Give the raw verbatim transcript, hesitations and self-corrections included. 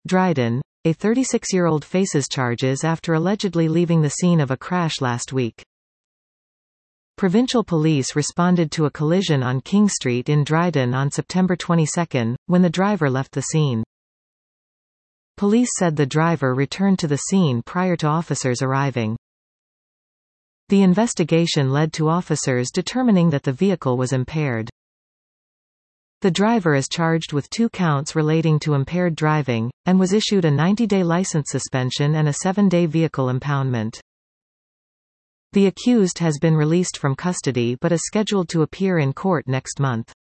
Dryden. A thirty-six-year-old faces charges after allegedly leaving the scene of a crash last week. Provincial police responded to a collision on King Street in Dryden on September twenty-second, when the driver left the scene. Police said the driver returned to the scene prior to officers arriving. The investigation led to officers determining that the vehicle was impaired. The driver is charged with two counts relating to impaired driving, and was issued a ninety-day license suspension and a seven-day vehicle impoundment. The accused has been released from custody but is scheduled to appear in court next month.